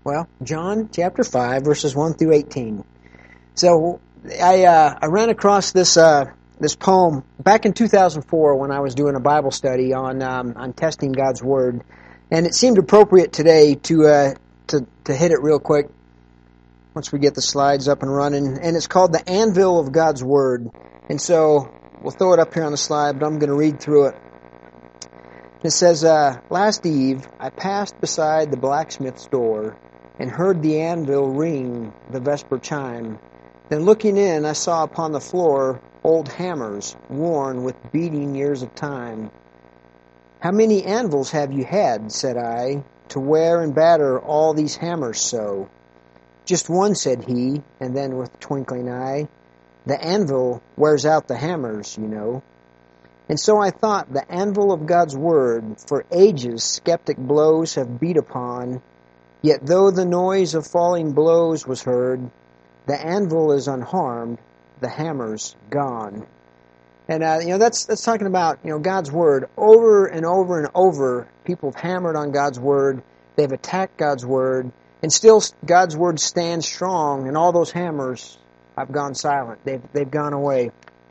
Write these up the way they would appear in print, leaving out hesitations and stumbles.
Well, John chapter 5, verses 1 through 18. So I ran across this poem back in 2004 when I was doing a Bible study on testing God's Word, and it seemed appropriate today to hit it real quick once we get the slides up and running. And it's called The Anvil of God's Word. And so we'll throw it up here on the slide, but I'm going to read through it. It says, Last eve I passed beside the blacksmith's door and heard the anvil ring the vesper chime. Then looking in, I saw upon the floor old hammers, worn with beating years of time. How many anvils have you had, said I, to wear and batter all these hammers so? Just one, said he, and then with twinkling eye, the anvil wears out the hammers, you know. And so I thought, the anvil of God's Word, for ages skeptic blows have beat upon, yet though the noise of falling blows was heard, the anvil is unharmed, the hammer's gone. And that's talking about God's Word. Over and over and over, people have hammered on God's Word. They've attacked God's Word, and still God's Word stands strong. And all those hammers have gone silent. They've gone away.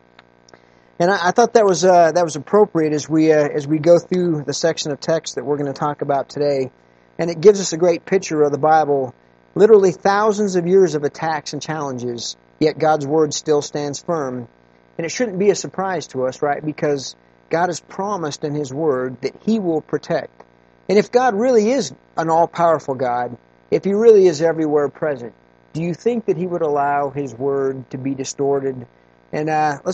And I thought that was appropriate as we go through the section of text that we're going to talk about today. And it gives us a great picture of the Bible. Literally thousands of years of attacks and challenges, yet God's Word still stands firm. And it shouldn't be a surprise to us, right? Because God has promised in His Word that He will protect. And if God really is an all-powerful God, if He really is everywhere present, do you think that He would allow His Word to be distorted? And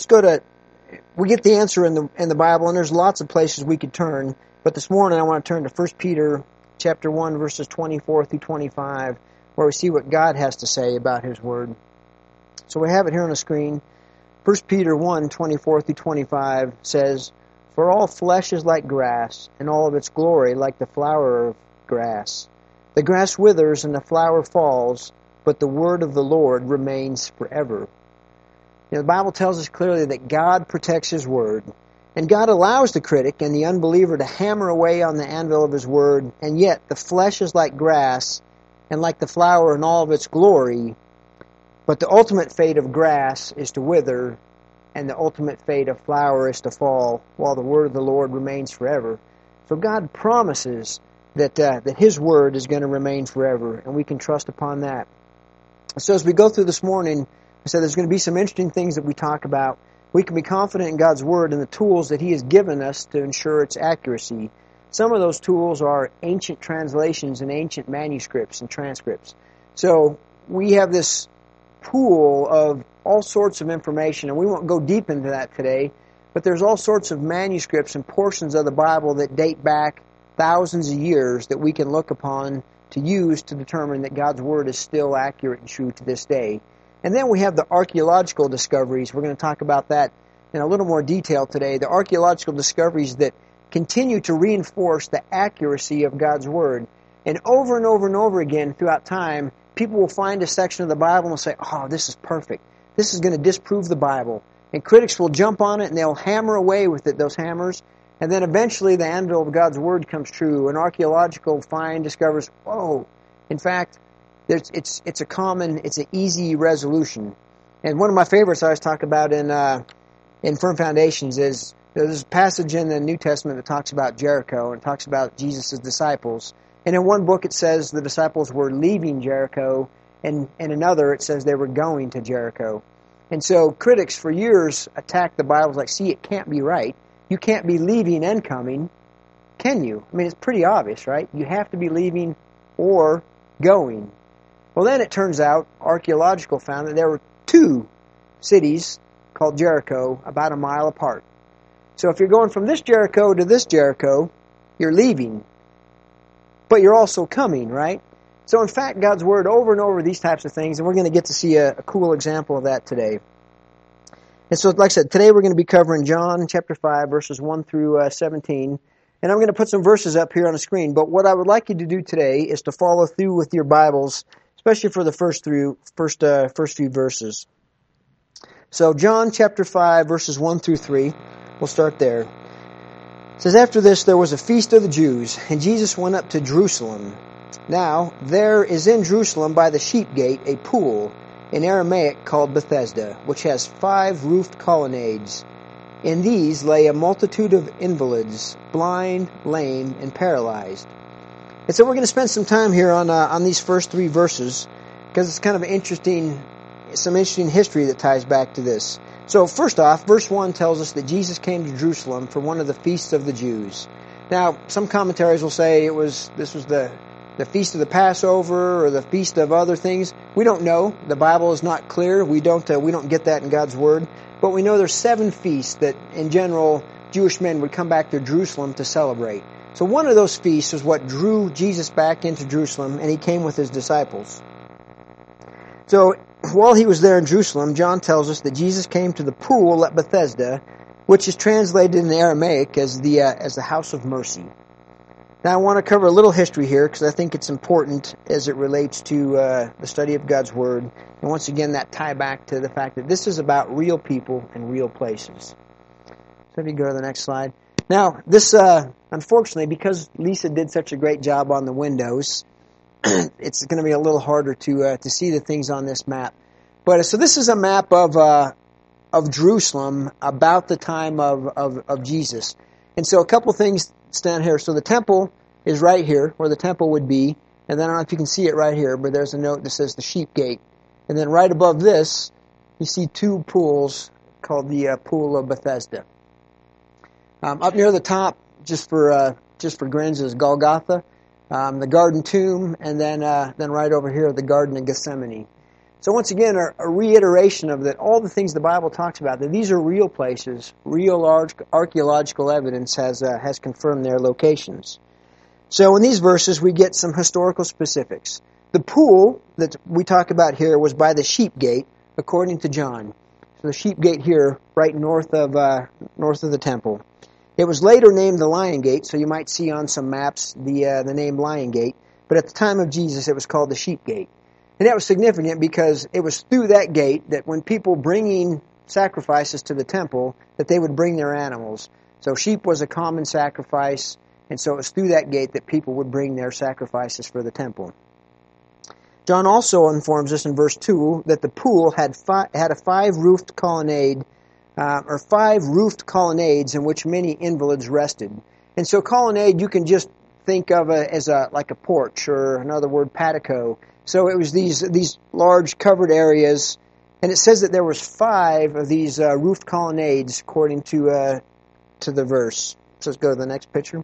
we get the answer in the Bible, and there's lots of places we could turn. But this morning I want to turn to 1 Peter chapter 1, verses 24 through 25, where we see what God has to say about His Word. So we have it here on the screen. 1 Peter 1, 24 through 25 says, For all flesh is like grass, and all of its glory like the flower of grass. The grass withers and the flower falls, but the word of the Lord remains forever. The Bible tells us clearly that God protects His Word. And God allows the critic and the unbeliever to hammer away on the anvil of His Word, and yet the flesh is like grass and like the flower in all of its glory. But the ultimate fate of grass is to wither, and the ultimate fate of flower is to fall, while the word of the Lord remains forever. So God promises that His Word is going to remain forever, and we can trust upon that. So as we go through this morning, I said there's going to be some interesting things that we talk about. We can be confident in God's Word and the tools that He has given us to ensure its accuracy. Some of those tools are ancient translations and ancient manuscripts and transcripts. So we have this pool of all sorts of information, and we won't go deep into that today, but there's all sorts of manuscripts and portions of the Bible that date back thousands of years that we can look upon to use to determine that God's Word is still accurate and true to this day. And then we have the archaeological discoveries. We're going to talk about that in a little more detail today. The archaeological discoveries that continue to reinforce the accuracy of God's Word. And over and over again throughout time, people will find a section of the Bible and say, oh, this is perfect. This is going to disprove the Bible. And critics will jump on it and they'll hammer away with it, those hammers. And then eventually the anvil of God's Word comes true. An archaeological find discovers, whoa, in fact, it's an easy resolution. And one of my favorites I always talk about in Firm Foundations is there's a passage in the New Testament that talks about Jericho and talks about Jesus' disciples. And in one book it says the disciples were leaving Jericho, and in another it says they were going to Jericho. And so critics for years attacked the Bible like, see, it can't be right. You can't be leaving and coming, can you? I mean, it's pretty obvious, right? You have to be leaving or going. Well, then it turns out, archaeological found that there were two cities called Jericho about a mile apart. So if you're going from this Jericho to this Jericho, you're leaving. But you're also coming, right? So in fact, God's Word over and over these types of things, and we're going to get to see a cool example of that today. And so, like I said, today we're going to be covering John chapter 5, verses 1 through 17. And I'm going to put some verses up here on the screen. But what I would like you to do today is to follow through with your Bibles, especially for the first few verses. So John chapter 5, verses 1 through 3, we'll start there. It says, After this there was a feast of the Jews, and Jesus went up to Jerusalem. Now, there is in Jerusalem by the sheep gate a pool, in Aramaic called Bethesda, which has 5 roofed colonnades. In these lay a multitude of invalids, blind, lame, and paralyzed. And so we're going to spend some time here on these first 3 verses, because it's kind of some interesting history that ties back to this. So first off, verse 1 tells us that Jesus came to Jerusalem for one of the feasts of the Jews. Now, some commentaries will say this was the feast of the Passover or the feast of other things. We don't know. The Bible is not clear. We don't get that in God's Word. But we know there's 7 feasts that, in general, Jewish men would come back to Jerusalem to celebrate. So one of those feasts is what drew Jesus back into Jerusalem, and he came with his disciples. So while he was there in Jerusalem, John tells us that Jesus came to the pool at Bethesda, which is translated in the Aramaic as the house of mercy. Now I want to cover a little history here because I think it's important as it relates to the study of God's Word. And once again, that tie back to the fact that this is about real people and real places. So if you go to the next slide. Now, this, unfortunately, because Lisa did such a great job on the windows, it's going to be a little harder to see the things on this map. But so this is a map of Jerusalem about the time of Jesus. And so a couple things stand here. So the temple is right here, where the temple would be. And then I don't know if you can see it right here, but there's a note that says the sheep gate. And then right above this, you see 2 pools called the Pool of Bethesda. Up near the top, just for grins, is Golgotha, the Garden Tomb, and then right over here, the Garden of Gethsemane. So once again, a reiteration of that all the things the Bible talks about, that these are real places, real archaeological evidence has confirmed their locations. So in these verses, we get some historical specifics. The pool that we talk about here was by the sheep gate, according to John. So the sheep gate here, right north of the temple. It was later named the Lion Gate, so you might see on some maps the name Lion Gate. But at the time of Jesus, it was called the Sheep Gate. And that was significant because it was through that gate that when people bringing sacrifices to the temple, that they would bring their animals. So sheep was a common sacrifice, and so it was through that gate that people would bring their sacrifices for the temple. John also informs us in verse 2 that the pool had a 5-roofed colonnade, or 5 roofed colonnades in which many invalids rested. And so colonnade you can just think of as like a porch, or another word, patio. So it was these large covered areas, and it says that there was 5 of these roofed colonnades according to the verse. So let's go to the next picture.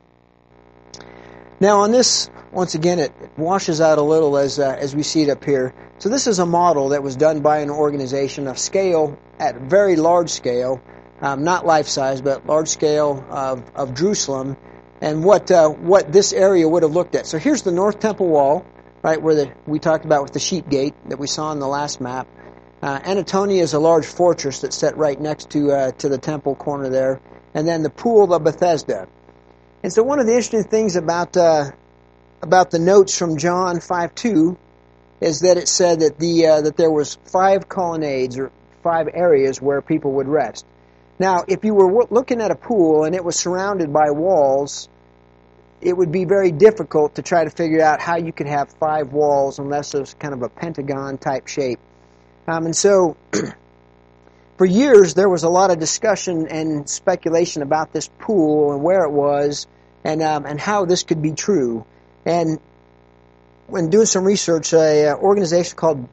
Now on this, once again, it washes out a little as we see it up here. So this is a model that was done by an organization of scale, at very large scale, not life-size, but large scale of Jerusalem, and what this area would have looked at. So here's the North Temple Wall, right, where we talked about with the sheep gate that we saw in the last map. Antonia is a large fortress that's set right next to the temple corner there, and then the Pool of Bethesda. And so one of the interesting things about the notes from John 5:2 is that it said that there was 5 colonnades or 5 areas where people would rest. Now, if you were looking at a pool and it was surrounded by walls, it would be very difficult to try to figure out how you could have 5 walls unless it was kind of a pentagon type shape. And so for years there was a lot of discussion and speculation about this pool and where it was and how this could be true. And when doing some research, an organization called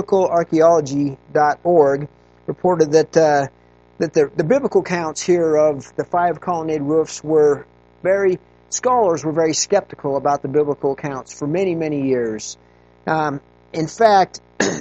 BiblicalArchaeology.org reported that the biblical counts here of the 5 colonnade roofs scholars were very skeptical about the biblical accounts for many, many years. In fact,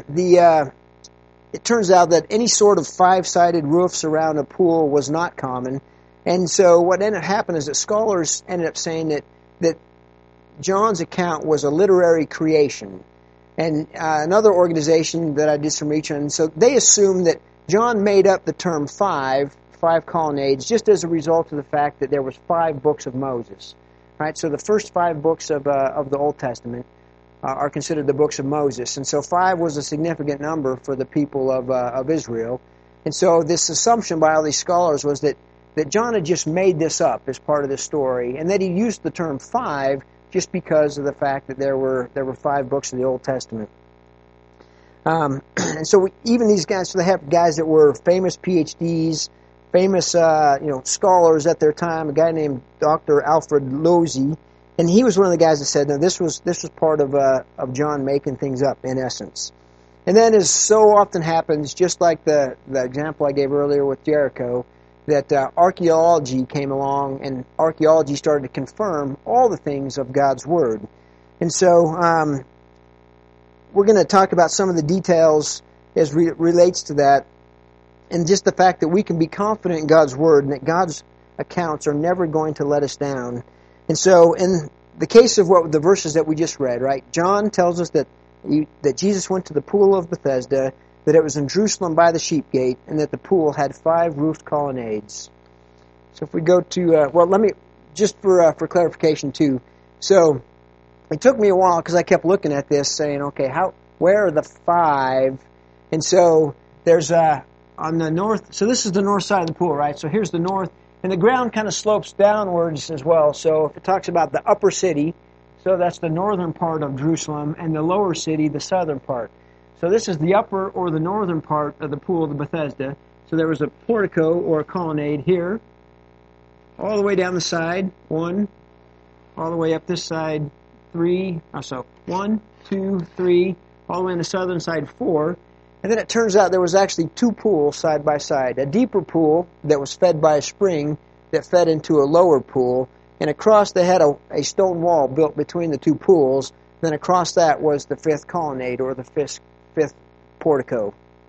it turns out that any sort of 5-sided roofs around a pool was not common. And so what ended up happening is that scholars ended up saying that John's account was a literary creation. And another organization that I did some research on, so they assumed that John made up the term 5 colonnades just as a result of the fact that there was 5 books of Moses. Right? So the first 5 books of the Old Testament are considered the books of Moses. And so 5 was a significant number for the people of Israel. And so this assumption by all these scholars was that John had just made this up as part of the story, and that he used the term 5 just because of the fact that there were 5 books of the Old Testament. And so even these guys, so they have guys that were famous PhDs, famous scholars at their time. A guy named Dr. Alfred Lozy, and he was one of the guys that said, "No, this was part of John making things up in essence." And then, as so often happens, just like the example I gave earlier with Jericho, that archaeology came along, and archaeology started to confirm all the things of God's Word. And so we're going to talk about some of the details as relates to that, and just the fact that we can be confident in God's Word and that God's accounts are never going to let us down. And so in the case of what the verses that we just read, right, John tells us that Jesus went to the pool of Bethesda, that it was in Jerusalem by the sheep gate, and that the pool had 5 roofed colonnades. So if we go to, let me, just for clarification too, so it took me a while because I kept looking at this saying, okay, where are the 5? And so there's on the north, so this is the north side of the pool, right? So here's the north, and the ground kind of slopes downwards as well. So if it talks about the upper city, so that's the northern part of Jerusalem, and the lower city, the southern part. So this is the upper or the northern part of the pool of the Bethesda. So there was a portico or a colonnade here, all the way down the side, 1, all the way up this side, 3, so 1, 2, 3, all the way on the southern side, 4. And then it turns out there was actually 2 pools side by side. A deeper pool that was fed by a spring that fed into a lower pool. And across they had a stone wall built between the 2 pools. Then across that was the 5th colonnade or the 5th portico.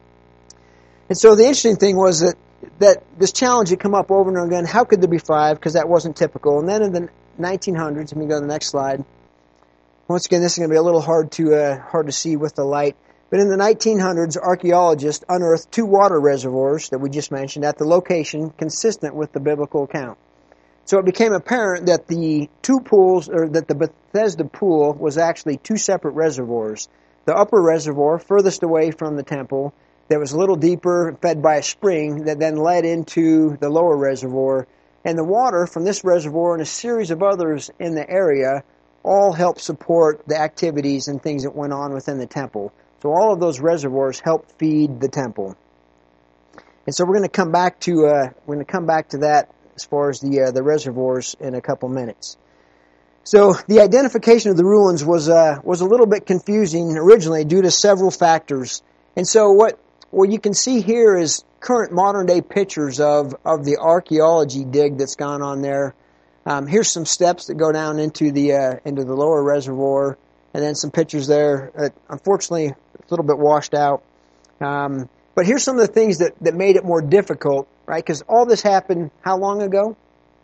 And so the interesting thing was that this challenge had come up over and over again. How could there be 5? Because that wasn't typical. And then in the 1900s, let me go to the next slide. Once again, this is going to be a little hard to see with the light. But in the 1900s, archaeologists unearthed 2 water reservoirs that we just mentioned at the location consistent with the biblical account. So it became apparent that the 2 pools, or that the Bethesda pool was actually 2 separate reservoirs. The upper reservoir, furthest away from the temple, that was a little deeper, fed by a spring that then led into the lower reservoir. And the water from this reservoir and a series of others in the area all helped support the activities and things that went on within the temple. So all of those reservoirs helped feed the temple. And so we're going to come back to that as far as the reservoirs in a couple minutes. So the identification of the ruins was a little bit confusing originally due to several factors. And so what you can see here is current modern day pictures of the archaeology dig that's gone on there. Here's some steps that go down into the lower reservoir, and then some pictures there. Unfortunately, it's a little bit washed out. But here's some of the things that made it more difficult, right? Because all this happened how long ago?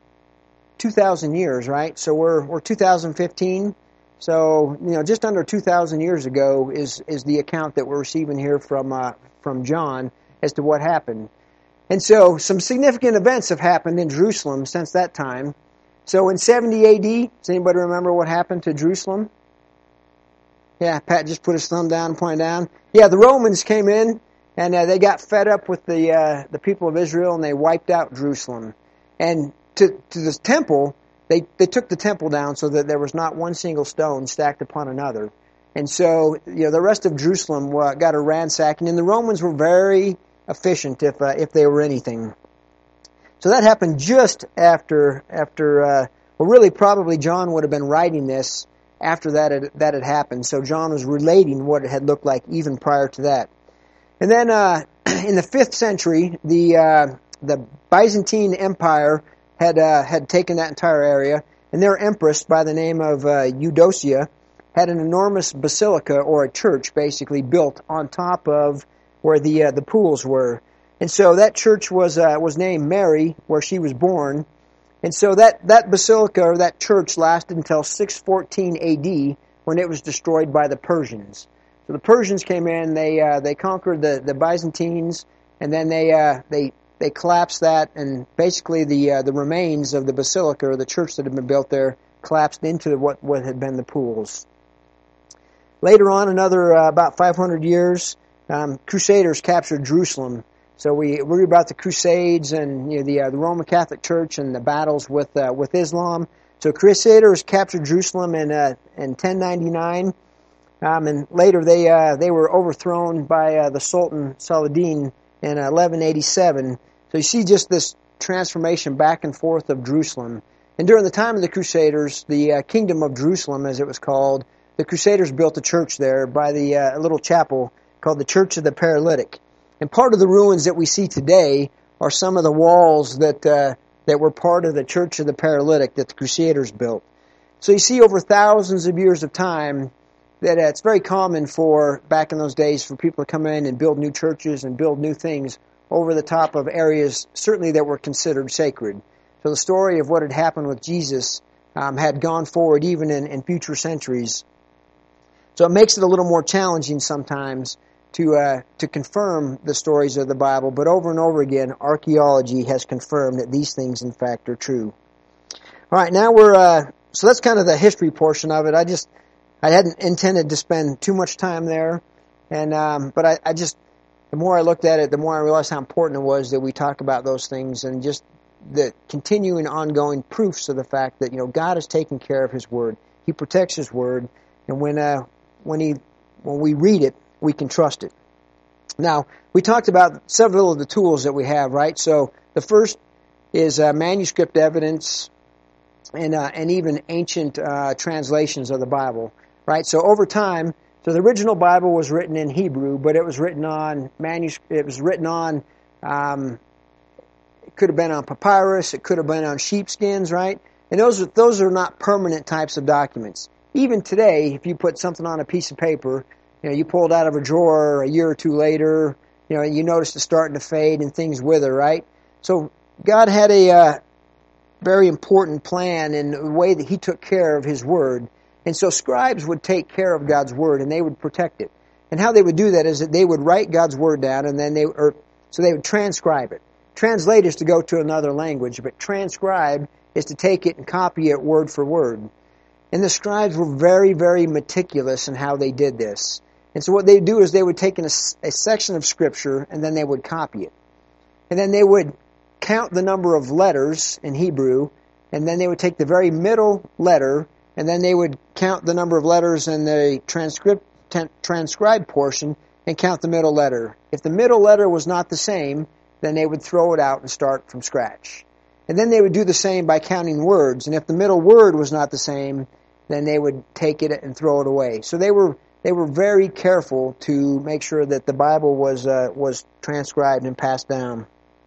2,000 years, right? So we're 2015. So, just under 2,000 years ago is the account that we're receiving here from John as to what happened. And so some significant events have happened in Jerusalem since that time. So in 70 AD, does anybody remember what happened to Jerusalem? Yeah, Pat just put his thumb down and pointed down. Yeah, the Romans came in and they got fed up with the people of Israel and they wiped out Jerusalem. And to this temple, they took the temple down so that there was not one single stone stacked upon another. And so, the rest of Jerusalem got a ransacking, and the Romans were very efficient if they were anything. So that happened just after really probably John would have been writing this after that had happened. So John was relating what it had looked like even prior to that. And then in the 5th century, the Byzantine Empire had taken that entire area, and their empress by the name of Eudocia had an enormous basilica or a church basically built on top of where the pools were. And so that church was named Mary, where she was born. And so that basilica or that church lasted until 614 AD when it was destroyed by the Persians. So the Persians came in, they conquered the Byzantines, and then they collapsed that, and basically the remains of the basilica or the church that had been built there collapsed into what had been the pools. Later on, another about 500 years, Crusaders captured Jerusalem. So we read about the Crusades and the Roman Catholic Church and the battles with Islam. So Crusaders captured Jerusalem in 1099, and later they were overthrown by the Sultan Saladin in 1187. So you see just this transformation back and forth of Jerusalem. And during the time of the Crusaders, the Kingdom of Jerusalem, as it was called, the Crusaders built a church there by the little chapel called the Church of the Paralytic. And part of the ruins that we see today are some of the walls that were part of the Church of the Paralytic that the Crusaders built. So you see over thousands of years of time that it's very common for, back in those days, for people to come in and build new churches and build new things over the top of areas certainly that were considered sacred. So the story of what had happened with Jesus had gone forward even in future centuries. So it makes it a little more challenging sometimes to confirm the stories of the Bible, but over and over again, archaeology has confirmed that these things, in fact, are true. All right, now so that's kind of the history portion of it. I hadn't intended to spend too much time there, but I just, the more I looked at it, the more I realized how important it was that we talk about those things and just the continuing, ongoing proofs of the fact that, God is taking care of His Word. He protects His Word, and when we read it, we can trust it. Now, we talked about several of the tools that we have, right? So the first is manuscript evidence and even ancient translations of the Bible, right? So over time, so the original Bible was written in Hebrew, but it was written on it could have been on papyrus, it could have been on sheepskins, right? And those are not permanent types of documents. Even today, if you put something on a piece of paper, you pull it out of a drawer a year or two later, and you notice it's starting to fade and things wither, right? So God had a very important plan in the way that He took care of His Word. And so scribes would take care of God's Word and they would protect it. And how they would do that is that they would write God's Word down and then they would transcribe it. Translate is to go to another language, but transcribe is to take it and copy it word for word. And the scribes were very, very meticulous in how they did this. And so what they would do is they would take a section of Scripture and then they would copy it. And then they would count the number of letters in Hebrew, and then they would take the very middle letter, and then they would count the number of letters in the transcribed portion and count the middle letter. If the middle letter was not the same, then they would throw it out and start from scratch. And then they would do the same by counting words. And if the middle word was not the same, then they would take it and throw it away. So they were very careful to make sure that the Bible was transcribed and passed down.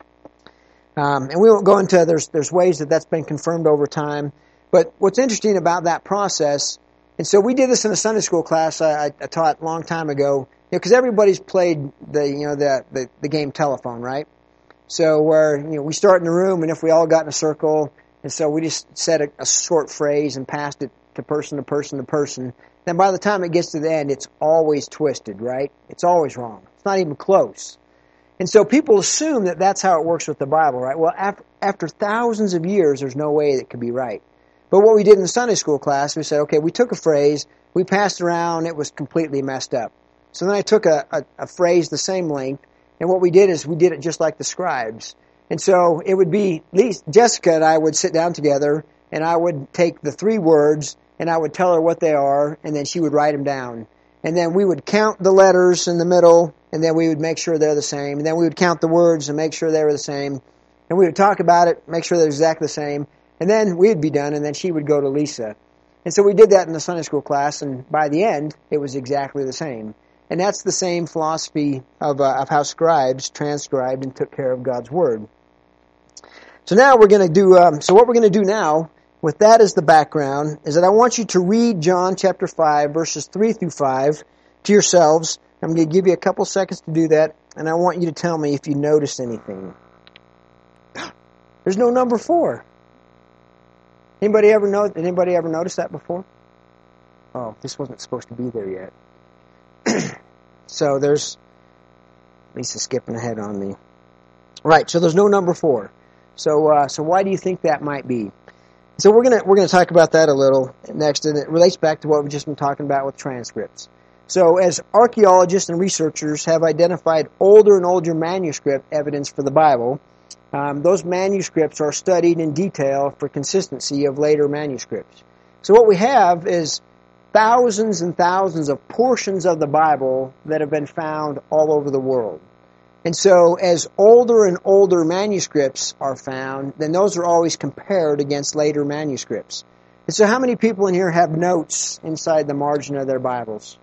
And we won't go into, there's ways that that's been confirmed over time. But what's interesting about that process, and so we did this in a Sunday school class I taught a long time ago, because everybody's played the game telephone, right? So where we start in the room, and if we all got in a circle, and so we just said a short phrase and passed it to person to person to person. Then by the time it gets to the end, it's always twisted, right? It's always wrong. It's not even close. And so people assume that that's how it works with the Bible, right? Well, after thousands of years, there's no way it could be right. But what we did in the Sunday school class, we said, okay, we took a phrase, we passed it around, it was completely messed up. So then I took a phrase the same length, and what we did is we did it just like the scribes. And so it would be, at least Jessica and I would sit down together, and I would take the 3 words, and I would tell her what they are, and then she would write them down. And then we would count the letters in the middle, and then we would make sure they're the same. And then we would count the words and make sure they were the same. And we would talk about it, make sure they're exactly the same. And then we'd be done, and then she would go to Lisa. And so we did that in the Sunday school class, and by the end, it was exactly the same. And that's the same philosophy of how scribes transcribed and took care of God's Word. So now we're going to do, what we're going to do now, with that as the background, is that I want you to read John chapter 5, verses 3 through 5 to yourselves. I'm going to give you a couple seconds to do that, and I want you to tell me if you noticed anything. There's no number 4. Anybody ever noticed that before? Oh, this wasn't supposed to be there yet. So there's Lisa skipping ahead on me. Right, so there's no number 4. So why do you think that might be? So we're gonna talk about that a little next, and it relates back to what we've just been talking about with transcripts. So as archaeologists and researchers have identified older and older manuscript evidence for the Bible, those manuscripts are studied in detail for consistency of later manuscripts. So what we have is thousands and thousands of portions of the Bible that have been found all over the world. And so as older and older manuscripts are found, then those are always compared against later manuscripts. And so how many people in here have notes inside the margin of their Bibles?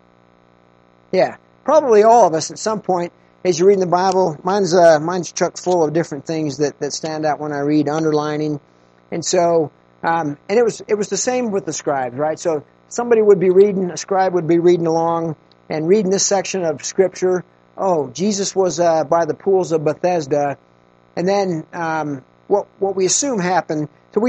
Yeah, probably all of us at some point as you're reading the Bible. Mine's chock full of different things that stand out when I read, underlining. And so, and it was the same with the scribes, right? So somebody would be reading, a scribe would be reading along and reading this section of Scripture. Oh, Jesus was by the pools of Bethesda. And then what we assume happened, so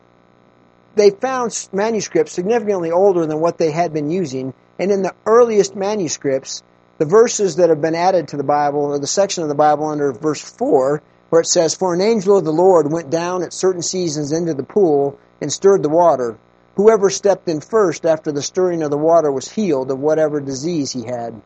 they found manuscripts significantly older than what they had been using. And in the earliest manuscripts, the verses that have been added to the Bible, or the section of the Bible under verse 4, where it says, "For an angel of the Lord went down at certain seasons into the pool and stirred the water. Whoever stepped in first after the stirring of the water was healed of whatever disease he had."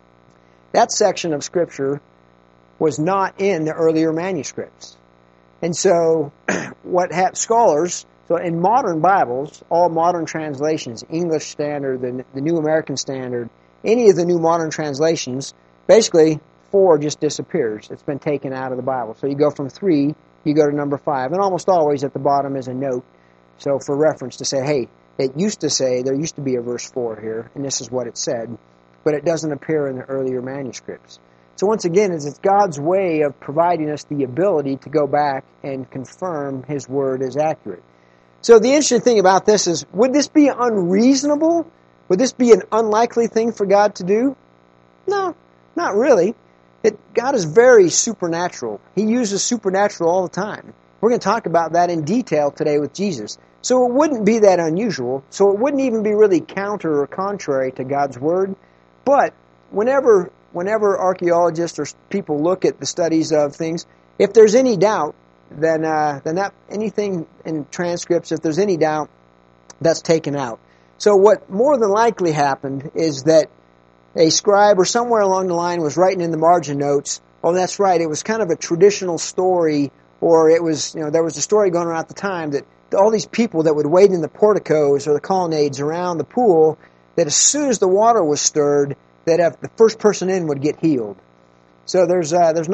That section of Scripture was not in the earlier manuscripts. And so scholars, so in modern Bibles, all modern translations, English Standard, the New American Standard, any of the new modern translations, basically 4 just disappears. It's been taken out of the Bible. So you go from 3, you go to number 5. And almost always at the bottom is a note. So for reference to say, hey, there used to be a verse 4 here, and this is what it said. But it doesn't appear in the earlier manuscripts. So once again, it's God's way of providing us the ability to go back and confirm His Word is accurate. So the interesting thing about this is, would this be unreasonable? Would this be an unlikely thing for God to do? No, not really. God is very supernatural. He uses supernatural all the time. We're going to talk about that in detail today with Jesus. So it wouldn't be that unusual. So it wouldn't even be really counter or contrary to God's Word. But whenever archaeologists or people look at the studies of things, if there's any doubt, then that anything in transcripts, if there's any doubt, that's taken out. So what more than likely happened is that a scribe or somewhere along the line was writing in the margin notes, oh, that's right, it was kind of a traditional story, or it was, there was a story going around at the time that all these people that would wait in the porticos or the colonnades around the pool, that as soon as the water was stirred, that if the first person in would get healed. So there's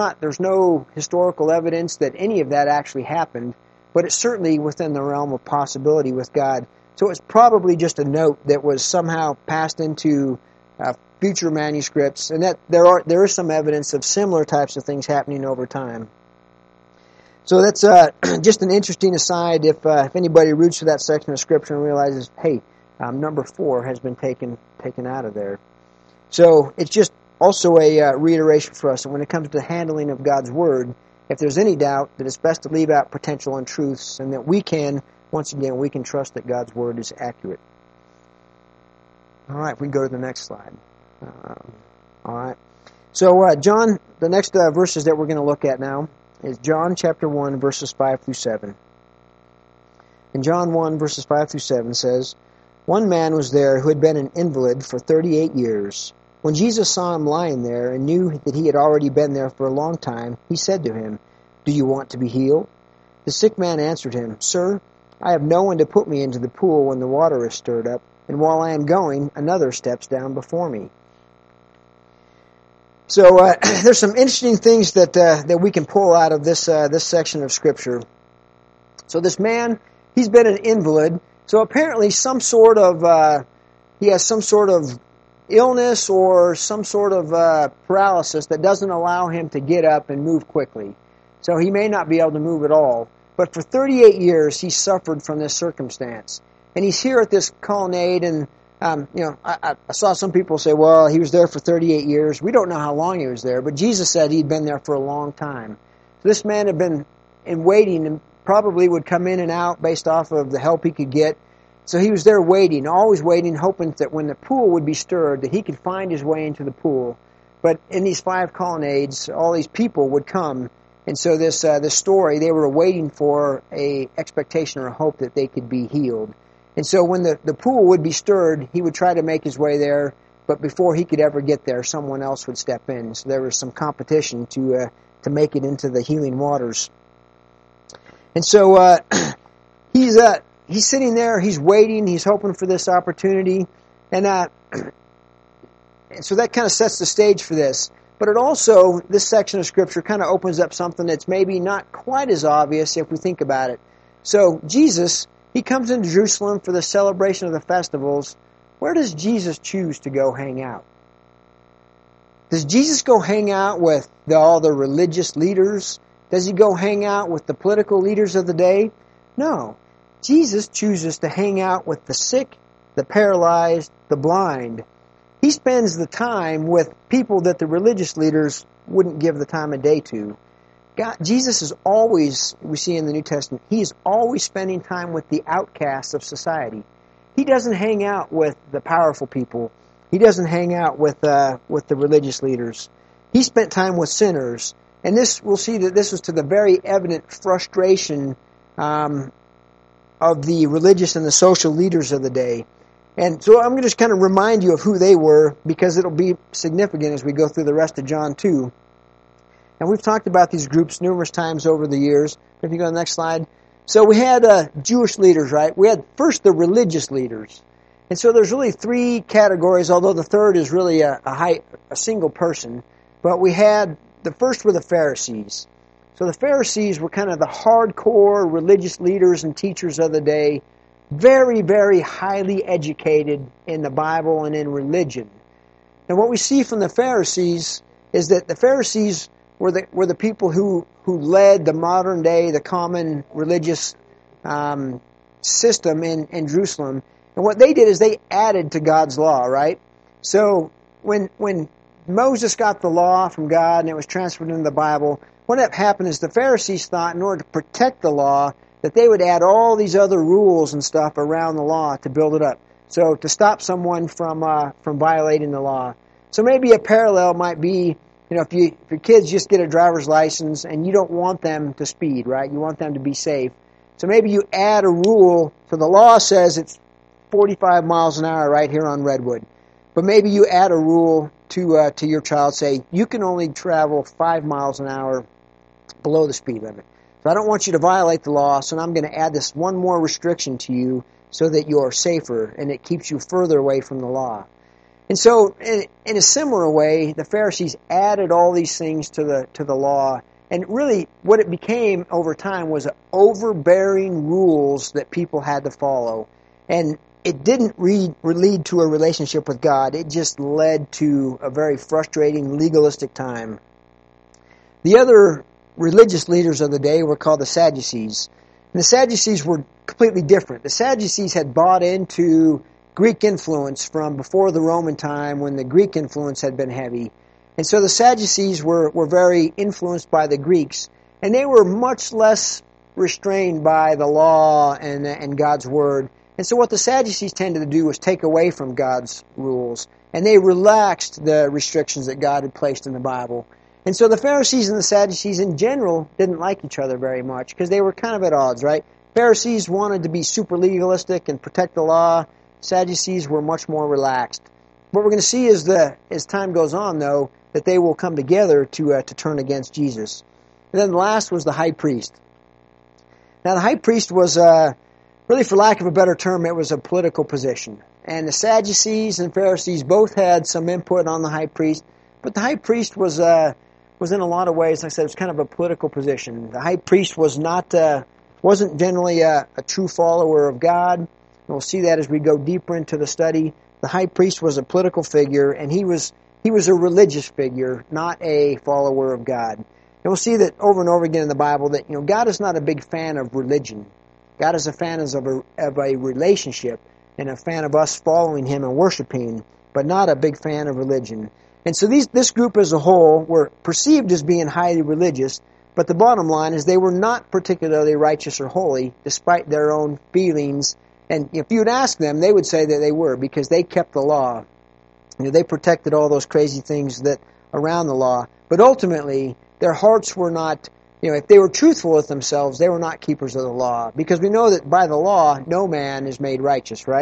no historical evidence that any of that actually happened, but it's certainly within the realm of possibility with God. So it's probably just a note that was somehow passed into future manuscripts, and that there is some evidence of similar types of things happening over time. So that's just an interesting aside if anybody roots for that section of Scripture and realizes, hey, number 4 has been taken out of there. So it's just also a reiteration for us that when it comes to the handling of God's Word, if there's any doubt, that it's best to leave out potential untruths, and that we can trust that God's Word is accurate. All right, we can go to the next slide. All right. So John, the next verses that we're going to look at now is John chapter 1, verses 5 through 7. And John 1, verses 5 through 7 says, "One man was there who had been an invalid for 38 years. When Jesus saw him lying there and knew that he had already been there for a long time, he said to him, 'Do you want to be healed?' The sick man answered him, 'Sir, I have no one to put me into the pool when the water is stirred up, and while I am going, another steps down before me.'" So there's some interesting things that we can pull out of this section of Scripture. So this man, he's been an invalid. So apparently he has some sort of illness or some sort of paralysis that doesn't allow him to get up and move quickly. So he may not be able to move at all. But for 38 years, he suffered from this circumstance. And he's here at this colonnade, and I saw some people say, well, he was there for 38 years. We don't know how long he was there, but Jesus said he'd been there for a long time. So this man had been in waiting and probably would come in and out based off of the help he could get. So he was there waiting, always waiting, hoping that when the pool would be stirred, that he could find his way into the pool. But in these 5 colonnades, all these people would come. And so this story, they were waiting for a expectation or a hope that they could be healed. And so when the pool would be stirred, he would try to make his way there, but before he could ever get there, someone else would step in. So there was some competition to make it into the healing waters. And so he's sitting there, he's waiting, he's hoping for this opportunity, and so that kind of sets the stage for this. But it also, this section of Scripture kind of opens up something that's maybe not quite as obvious if we think about it. So Jesus, he comes into Jerusalem for the celebration of the festivals. Where does Jesus choose to go hang out? Does Jesus go hang out with all the religious leaders? Does he go hang out with the political leaders of the day? No. Jesus chooses to hang out with the sick, the paralyzed, the blind. He spends the time with people that the religious leaders wouldn't give the time of day to. Jesus is always, we see in the New Testament, he is always spending time with the outcasts of society. He doesn't hang out with the powerful people. He doesn't hang out with the religious leaders. He spent time with sinners. And this, we'll see that this was to the very evident frustration of the religious and the social leaders of the day. And so I'm going to just kind of remind you of who they were, because it'll be significant as we go through the rest of John 2. And we've talked about these groups numerous times over the years. If you go to the next slide. So we had Jewish leaders, right? We had first the religious leaders. And so there's really three categories, although the third is really a single person. But we had, the first were the Pharisees. So the Pharisees were kind of the hardcore religious leaders and teachers of the day. Very, very highly educated in the Bible and in religion. And what we see from the Pharisees is that the Pharisees were the people who led the modern day, the common religious system in Jerusalem. And what they did is they added to God's law, right? So when Moses got the law from God and it was transferred into the Bible, what happened is the Pharisees thought in order to protect the law that they would add all these other rules and stuff around the law to build it up. So to stop someone from violating the law. So maybe a parallel might be, if your kids just get a driver's license and you don't want them to speed, right? You want them to be safe. So maybe you add a rule. So the law says it's 45 miles an hour right here on Redwood. But maybe you add a rule to your child, say, you can only travel 5 miles an hour below the speed limit. So I don't want you to violate the law, so I'm going to add this one more restriction to you so that you're safer and it keeps you further away from the law. And so in a similar way, the Pharisees added all these things to the law, and really what it became over time was overbearing rules that people had to follow. And it didn't lead to a relationship with God. It just led to a very frustrating, legalistic time. The other religious leaders of the day were called the Sadducees. And the Sadducees were completely different. The Sadducees had bought into Greek influence from before the Roman time, when the Greek influence had been heavy. And so the Sadducees were very influenced by the Greeks. And they were much less restrained by the law and God's Word. And so what the Sadducees tended to do was take away from God's rules. And they relaxed the restrictions that God had placed in the Bible. And so the Pharisees and the Sadducees in general didn't like each other very much because they were kind of at odds, right? Pharisees wanted to be super legalistic and protect the law. Sadducees were much more relaxed. What we're going to see is as time goes on, though, that they will come together to turn against Jesus. And then the last was the high priest. Now the high priest was, really for lack of a better term, it was a political position. And the Sadducees and Pharisees both had some input on the high priest, but the high priest was in a lot of ways, like I said, it was kind of a political position. The high priest wasn't generally a true follower of God. And we'll see that as we go deeper into the study. The high priest was a political figure, and he was a religious figure, not a follower of God. And we'll see that over and over again in the Bible that God is not a big fan of religion. God is a fan of a relationship and a fan of us following Him and worshiping, but not a big fan of religion. And so this group as a whole were perceived as being highly religious, but the bottom line is they were not particularly righteous or holy, despite their own feelings. And if you would ask them, they would say that they were, because they kept the law. They protected all those crazy things that around the law. But ultimately, their hearts were not, if they were truthful with themselves, they were not keepers of the law. Because we know that by the law, no man is made righteous, right?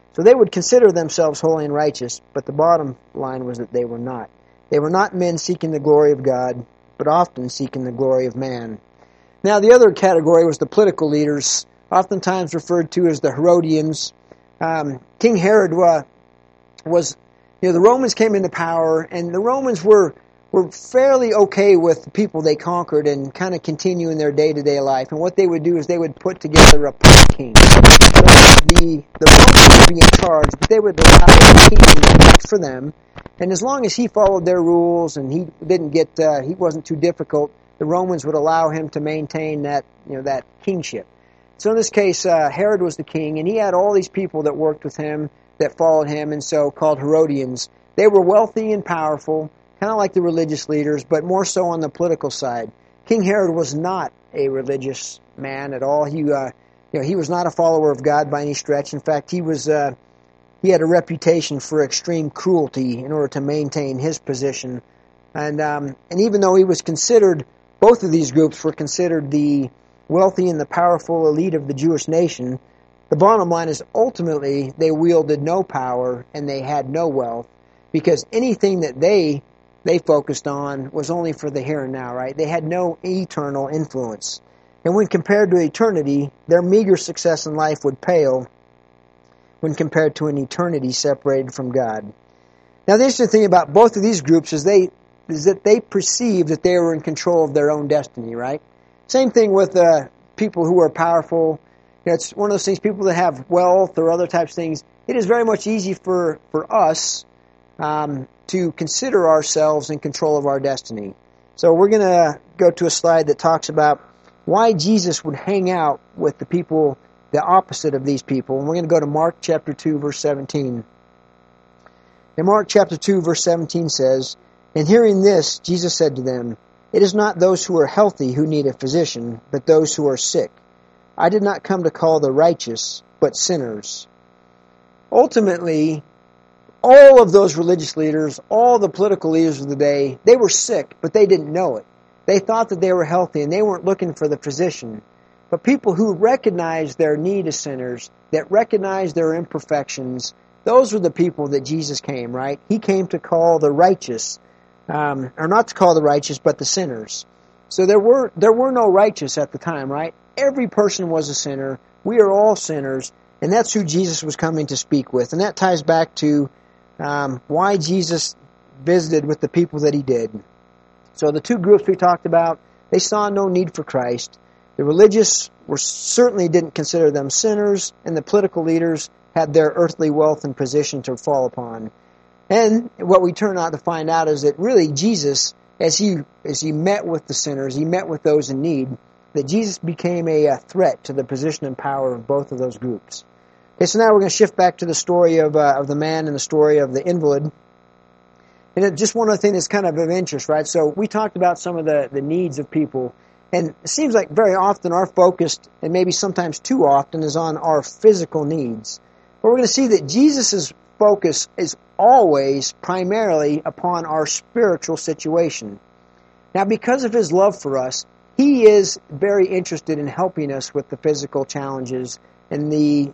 So they would consider themselves holy and righteous, but the bottom line was that they were not. They were not men seeking the glory of God, but often seeking the glory of man. Now, the other category was the political leaders, oftentimes referred to as the Herodians. King Herod was, the Romans came into power, and the Romans were fairly okay with the people they conquered and kind of continue in their day-to-day life. And what they would do is they would put together a puppet king. So the Romans would be in charge, but they would allow a king to act for them. And as long as he followed their rules and he wasn't too difficult, the Romans would allow him to maintain that kingship. So in this case, Herod was the king, and he had all these people that worked with him, that followed him, and so called Herodians. They were wealthy and powerful, kind of like the religious leaders, but more so on the political side. King Herod was not a religious man at all. He was not a follower of God by any stretch. In fact, he had a reputation for extreme cruelty in order to maintain his position. And even though he was considered, both of these groups were considered the wealthy and the powerful elite of the Jewish nation, the bottom line is ultimately they wielded no power and they had no wealth, because anything that they focused on was only for the here and now, right? They had no eternal influence. And when compared to eternity, their meager success in life would pale when compared to an eternity separated from God. Now, the interesting thing about both of these groups is that they perceived that they were in control of their own destiny, right? Same thing with people who are powerful. It's one of those things, people that have wealth or other types of things, it is very much easy for us to consider ourselves in control of our destiny. So we're going to go to a slide that talks about why Jesus would hang out with the people, the opposite of these people. And we're going to go to Mark chapter 2, verse 17. In Mark chapter 2, verse 17 says, "And hearing this, Jesus said to them, 'It is not those who are healthy who need a physician, but those who are sick. I did not come to call the righteous, but sinners.'" Ultimately, all of those religious leaders, all the political leaders of the day, they were sick, but they didn't know it. They thought that they were healthy, and they weren't looking for the physician. But people who recognized their need as sinners, that recognized their imperfections, those were the people that Jesus came, right? He came to call the righteous, or not to call the righteous, but the sinners. So there were no righteous at the time, right? Every person was a sinner. We are all sinners, and that's who Jesus was coming to speak with. And that ties back to why Jesus visited with the people that he did. So the two groups we talked about, they saw no need for Christ. The religious certainly didn't consider them sinners, and the political leaders had their earthly wealth and position to fall upon. And what we turn out to find out is that really Jesus, as he met with the sinners, he met with those in need, that Jesus became a threat to the position and power of both of those groups. Okay, so now we're going to shift back to the story of the man and the story of the invalid. And just one other thing that's kind of interest, right? So we talked about some of the needs of people, and it seems like very often our focus, and maybe sometimes too often, is on our physical needs. But we're going to see that Jesus' focus is always primarily upon our spiritual situation. Now, because of his love for us, he is very interested in helping us with the physical challenges and the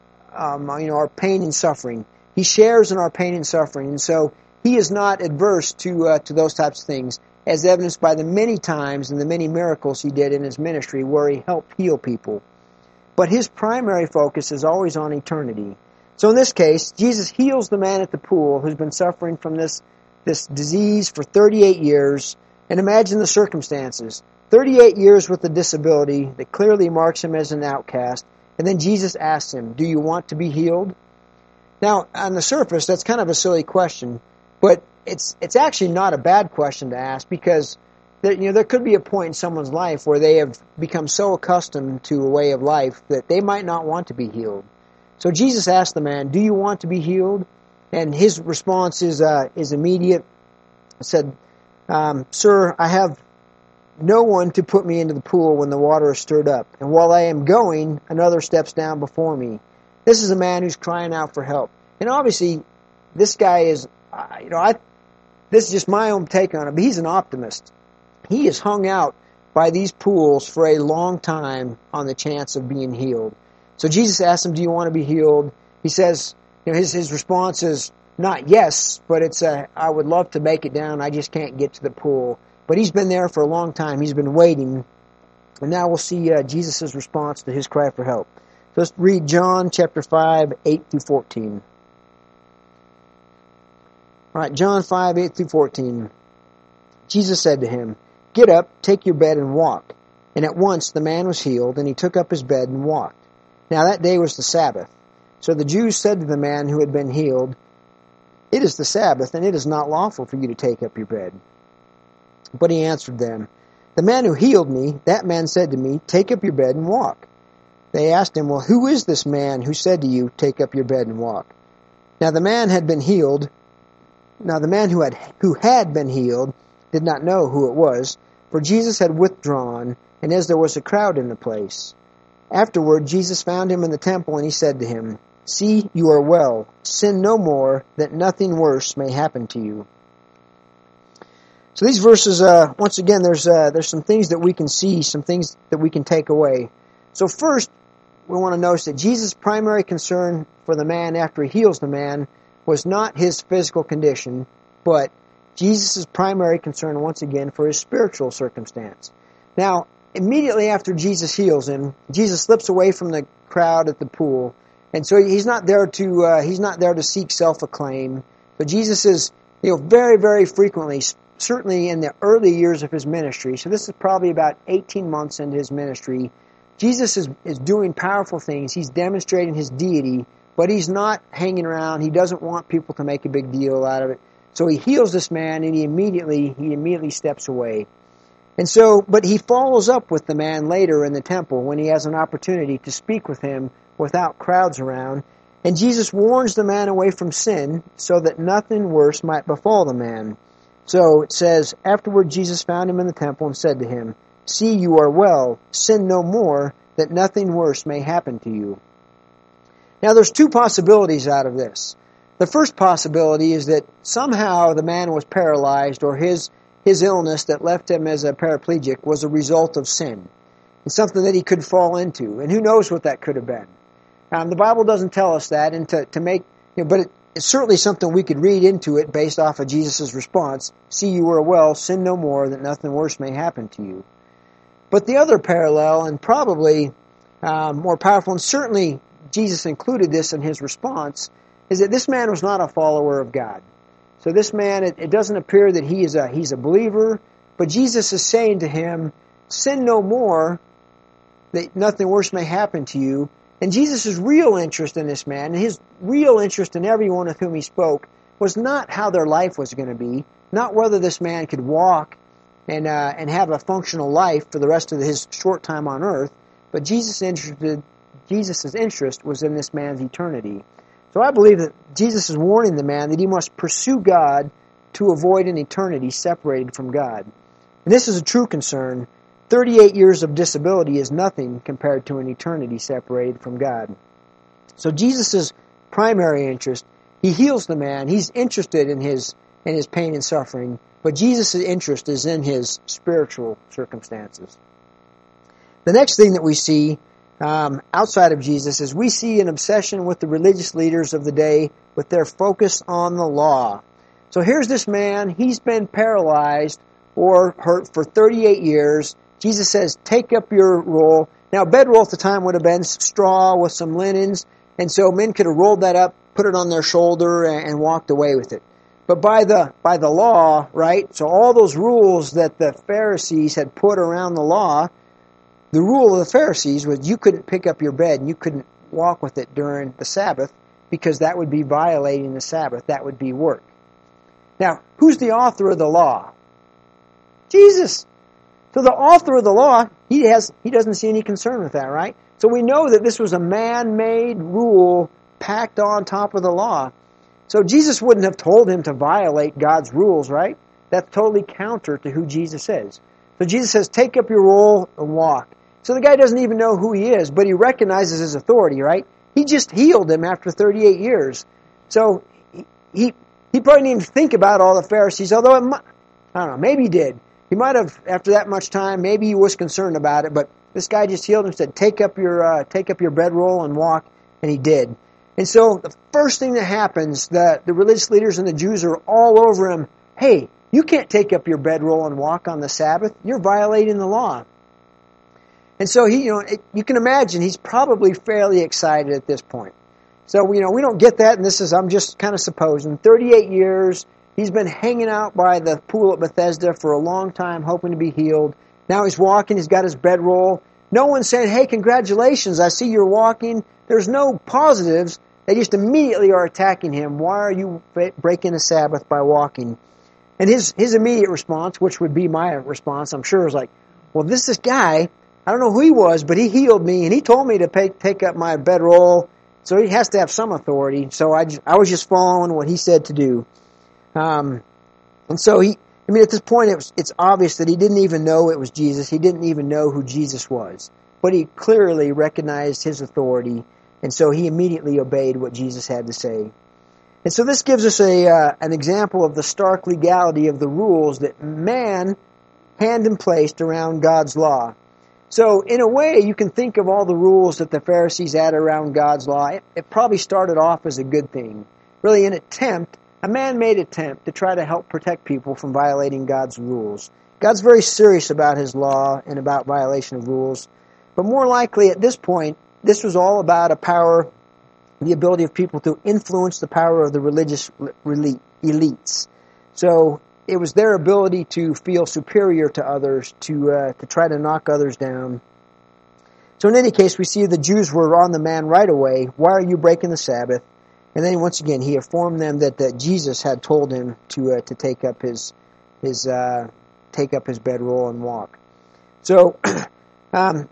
our pain and suffering. He shares in our pain and suffering, and so he is not adverse to those types of things, as evidenced by the many times and the many miracles he did in his ministry where he helped heal people. But his primary focus is always on eternity. So in this case, Jesus heals the man at the pool who's been suffering from this disease for 38 years. And imagine the circumstances. 38 years with a disability that clearly marks him as an outcast. And then Jesus asks him, "Do you want to be healed?" Now, on the surface, that's kind of a silly question. But it's actually not a bad question to ask, because there could be a point in someone's life where they have become so accustomed to a way of life that they might not want to be healed. So Jesus asked the man, "Do you want to be healed?" And his response is immediate. He said, "Sir, I have no one to put me into the pool when the water is stirred up. And while I am going, another steps down before me." This is a man who's crying out for help. And obviously, this guy is, this is just my own take on it, but he's an optimist. He is hung out by these pools for a long time on the chance of being healed. So Jesus asks him, "Do you want to be healed?" He says, his response is not yes, but it's I would love to make it down. I just can't get to the pool. But he's been there for a long time. He's been waiting. And now we'll see Jesus' response to his cry for help. So let's read John chapter 5, 8 through 14. All right, John 5, 8 through 14. Jesus said to him, "Get up, take your bed, and walk." And at once the man was healed, and he took up his bed and walked. Now that day was the Sabbath. So the Jews said to the man who had been healed, "It is the Sabbath, and it is not lawful for you to take up your bed." But he answered them, "The man who healed me, that man said to me, 'Take up your bed and walk.'" They asked him, "Well, who is this man who said to you, 'Take up your bed and walk'?" Now the man who had been healed did not know who it was, for Jesus had withdrawn, and as there was a crowd in the place. Afterward Jesus found him in the temple, and he said to him, "See, you are well. Sin no more, that nothing worse may happen to you." So these verses, once again, there's some things that we can see, some things that we can take away. So first, we want to notice that Jesus' primary concern for the man after he heals the man was not his physical condition, but Jesus' primary concern, once again, for his spiritual circumstance. Now, immediately after Jesus heals him, Jesus slips away from the crowd at the pool, and so he's not there to seek self-acclaim. But Jesus is, very, very frequently, certainly in the early years of his ministry, so this is probably about 18 months into his ministry, Jesus is doing powerful things. He's demonstrating his deity, but he's not hanging around. He doesn't want people to make a big deal out of it. So he heals this man, and he immediately steps away. And so, but he follows up with the man later in the temple when he has an opportunity to speak with him without crowds around. And Jesus warns the man away from sin so that nothing worse might befall the man. So it says, afterward Jesus found him in the temple and said to him, "See, you are well. Sin no more, that nothing worse may happen to you." Now there's two possibilities out of this. The first possibility is that somehow the man was paralyzed, or his illness that left him as a paraplegic was a result of sin. It's something that he could fall into, and who knows what that could have been. The Bible doesn't tell us that, and but it's certainly something we could read into it based off of Jesus' response. "See, you are well, sin no more, that nothing worse may happen to you." But the other parallel, and probably more powerful, and certainly Jesus included this in his response, is that this man was not a follower of God. So this man, it doesn't appear that he's a believer, but Jesus is saying to him, "Sin no more, that nothing worse may happen to you." And Jesus' real interest in this man, and his real interest in everyone with whom he spoke, was not how their life was going to be, not whether this man could walk and have a functional life for the rest of his short time on earth, but Jesus' interest was in this man's eternity. So I believe that Jesus is warning the man that he must pursue God to avoid an eternity separated from God. And this is a true concern. 38 years of disability is nothing compared to an eternity separated from God. So Jesus' primary interest, he heals the man. He's interested in his pain and suffering, but Jesus' interest is in his spiritual circumstances. The next thing that we see outside of Jesus is we see an obsession with the religious leaders of the day with their focus on the law. So here's this man, he's been paralyzed or hurt for 38 years. Jesus says, "Take up your roll." Now, bedroll at the time would have been straw with some linens, and so men could have rolled that up, put it on their shoulder, and walked away with it. But by the law, right, so all those rules that the Pharisees had put around the law, the rule of the Pharisees was you couldn't pick up your bed and you couldn't walk with it during the Sabbath because that would be violating the Sabbath. That would be work. Now, who's the author of the law? Jesus. So the author of the law, he doesn't see any concern with that, right? So we know that this was a man-made rule packed on top of the law. So Jesus wouldn't have told him to violate God's rules, right? That's totally counter to who Jesus is. So Jesus says, "Take up your roll and walk." So the guy doesn't even know who he is, but he recognizes his authority, right? He just healed him after 38 years. So he probably didn't even think about all the Pharisees, although I don't know, maybe he did. He might have, after that much time, maybe he was concerned about it, but this guy just healed him and said, take up your bedroll and walk, and he did. And so the first thing that happens, the religious leaders and the Jews are all over him. Hey, you can't take up your bedroll and walk on the Sabbath. You're violating the law. And so you can imagine he's probably fairly excited at this point. So, we don't get that, and I'm just kind of supposing. 38 years, he's been hanging out by the pool at Bethesda for a long time, hoping to be healed. Now he's walking, he's got his bedroll. No one's saying, hey, congratulations, I see you're walking. There's no positives. They just immediately are attacking him. Why are you breaking the Sabbath by walking? And his immediate response, which would be my response, I'm sure, is like, well, this guy, I don't know who he was, but he healed me, and he told me to take up my bedroll. So he has to have some authority. So I was just following what he said to do. And so at this point, it's obvious that he didn't even know it was Jesus. He didn't even know who Jesus was. But he clearly recognized his authority, and so he immediately obeyed what Jesus had to say. And so this gives us an example of the stark legality of the rules that man hand and placed around God's law. So, in a way, you can think of all the rules that the Pharisees had around God's law. It probably started off as a good thing. Really, a man-made attempt to try to help protect people from violating God's rules. God's very serious about his law and about violation of rules. But more likely, at this point, this was all about the ability of people to influence the power of the religious elites. So, it was their ability to feel superior to others, to try to knock others down. So in any case, we see the Jews were on the man right away. Why are you breaking the Sabbath? And then once again, he informed them that Jesus had told him to take up his bedroll and walk. So the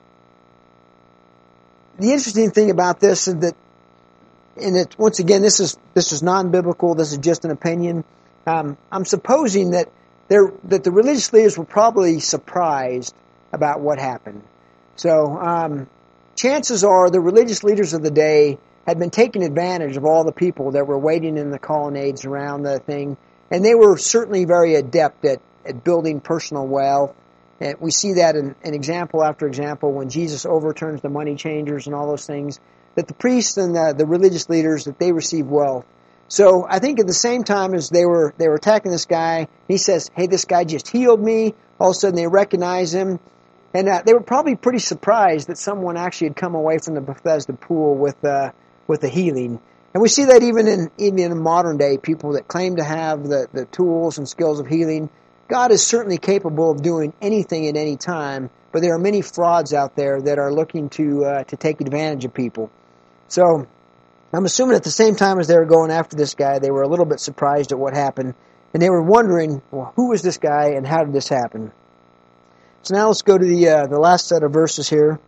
interesting thing about this is that, once again, this is non-biblical. This is just an opinion. I'm supposing that the religious leaders were probably surprised about what happened. So chances are the religious leaders of the day had been taking advantage of all the people that were waiting in the colonnades around the thing, and they were certainly very adept at building personal wealth. And we see that in example after example when Jesus overturns the money changers and all those things, that the priests and the religious leaders, that they receive wealth. So I think at the same time as they were attacking this guy, he says, hey, this guy just healed me. All of a sudden they recognize him. And they were probably pretty surprised that someone actually had come away from the Bethesda pool with a healing. And we see that even in modern day, people that claim to have the tools and skills of healing. God is certainly capable of doing anything at any time, but there are many frauds out there that are looking to take advantage of people. So I'm assuming at the same time as they were going after this guy, they were a little bit surprised at what happened, and they were wondering, well, who was this guy and how did this happen? So now let's go to the last set of verses here.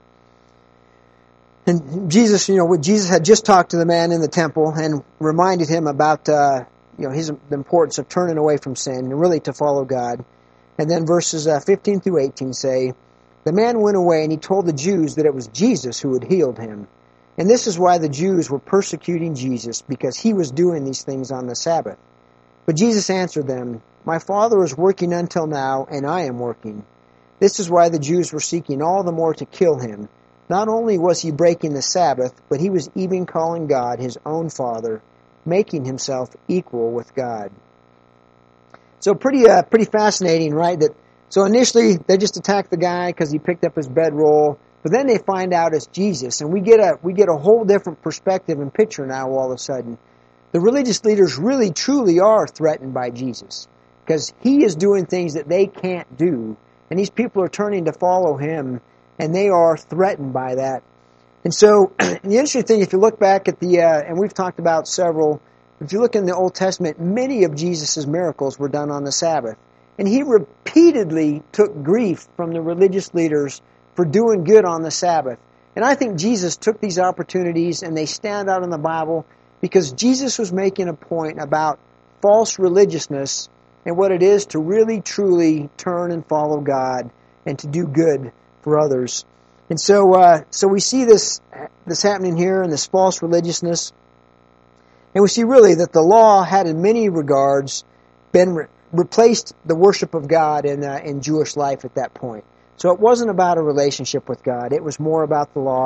And Jesus had just talked to the man in the temple and reminded him about the importance of turning away from sin and really to follow God. And then verses 15 through 18 say, the man went away and he told the Jews that it was Jesus who had healed him. And this is why the Jews were persecuting Jesus, because he was doing these things on the Sabbath. But Jesus answered them, my Father is working until now, and I am working. This is why the Jews were seeking all the more to kill him. Not only was he breaking the Sabbath, but he was even calling God his own Father, making himself equal with God. So pretty fascinating, right? So initially they just attacked the guy because he picked up his bedroll. But then they find out it's Jesus, and we get a whole different perspective and picture now all of a sudden. The religious leaders really truly are threatened by Jesus, because he is doing things that they can't do, and these people are turning to follow him, and they are threatened by that. And so, the interesting thing, if you look back at and we've talked about several, if you look in the Old Testament, many of Jesus' miracles were done on the Sabbath. And he repeatedly took grief from the religious leaders for doing good on the Sabbath. And I think Jesus took these opportunities, and they stand out in the Bible, because Jesus was making a point about false religiousness and what it is to really truly turn and follow God and to do good for others. And so we see this happening here in this false religiousness. And we see really that the law had in many regards been replaced the worship of God in Jewish life at that point. So it wasn't about a relationship with God. It was more about the law.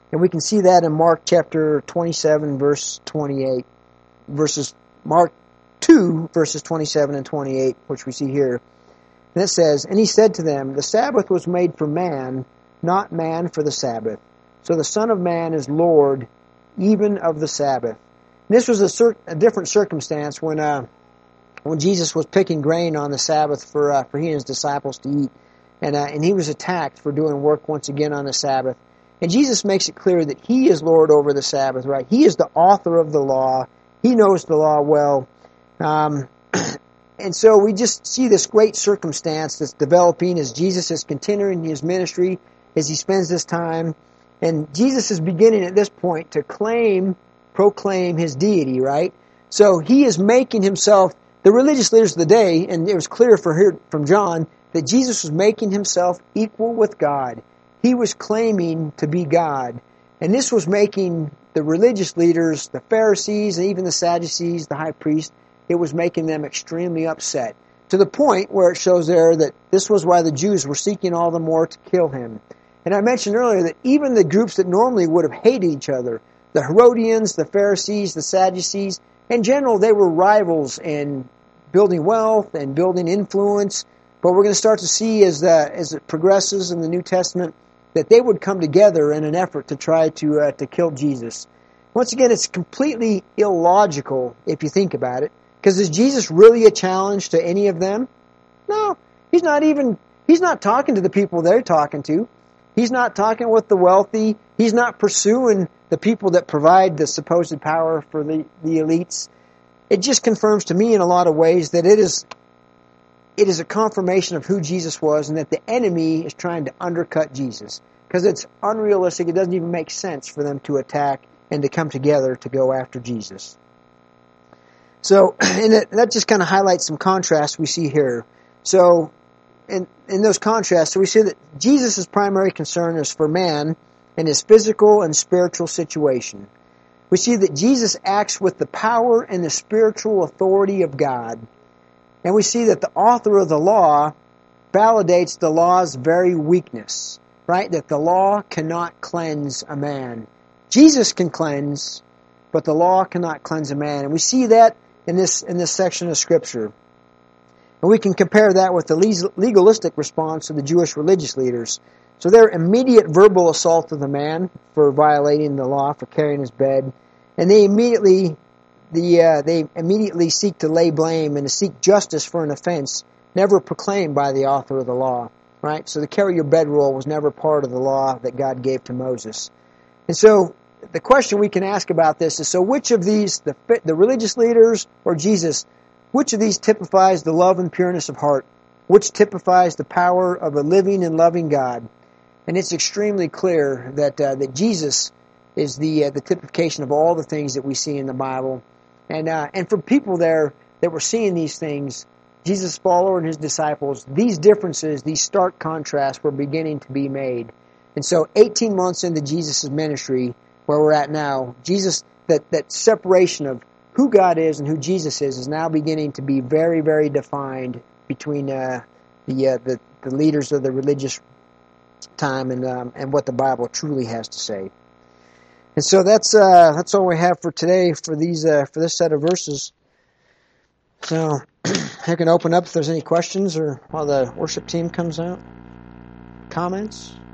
And we can see that in Mark chapter 27, verse 28, verses Mark 2, verses 27 and 28, which we see here. And it says, "And he said to them, The Sabbath was made for man, not man for the Sabbath. So the Son of Man is Lord even of the Sabbath." And this was a different circumstance when Jesus was picking grain on the Sabbath for he and his disciples to eat. And he was attacked for doing work once again on the Sabbath. And Jesus makes it clear that he is Lord over the Sabbath, right? He is the author of the law. He knows the law well. And so we just see this great circumstance that's developing as Jesus is continuing his ministry, as he spends this time. And Jesus is beginning at this point to proclaim his deity, right? So he is making himself, the religious leaders of the day, and it was clear from John, that Jesus was making himself equal with God. He was claiming to be God. And this was making the religious leaders, the Pharisees, and even the Sadducees, the high priest, it was making them extremely upset. To the point where it shows there that this was why the Jews were seeking all the more to kill him. And I mentioned earlier that even the groups that normally would have hated each other, the Herodians, the Pharisees, the Sadducees, in general, they were rivals in building wealth and building influence. But we're going to start to see as it progresses in the New Testament that they would come together in an effort to try to kill Jesus. Once again, it's completely illogical if you think about it. Because is Jesus really a challenge to any of them? No. He's not talking to the people they're talking to. He's not talking with the wealthy. He's not pursuing the people that provide the supposed power for the elites. It just confirms to me in a lot of ways that it is a confirmation of who Jesus was and that the enemy is trying to undercut Jesus. Because it's unrealistic. It doesn't even make sense for them to attack and to come together to go after Jesus. So, and that just kind of highlights some contrasts we see here. So, in those contrasts, we see that Jesus' primary concern is for man and his physical and spiritual situation. We see that Jesus acts with the power and the spiritual authority of God. And we see that the author of the law validates the law's very weakness, right? That the law cannot cleanse a man. Jesus can cleanse, but the law cannot cleanse a man. And we see that in this section of Scripture. And we can compare that with the legalistic response of the Jewish religious leaders. So their immediate verbal assault of the man for violating the law, for carrying his bed, and they immediately seek to lay blame and to seek justice for an offense never proclaimed by the author of the law. Right? So the carry your bed rule was never part of the law that God gave to Moses. And so the question we can ask about this is, so which of these, the religious leaders or Jesus, which of these typifies the love and pureness of heart? Which typifies the power of a living and loving God? And it's extremely clear that Jesus is the typification of all the things that we see in the Bible. And for people there that were seeing these things, Jesus' follower and his disciples, these differences, these stark contrasts were beginning to be made. And so 18 months into Jesus' ministry, where we're at now, Jesus, that separation of who God is and who Jesus is now beginning to be very, very defined between the leaders of the religious time and what the Bible truly has to say. And so that's all we have for today for this set of verses. So I can open up if there's any questions or while the worship team comes out. Comments?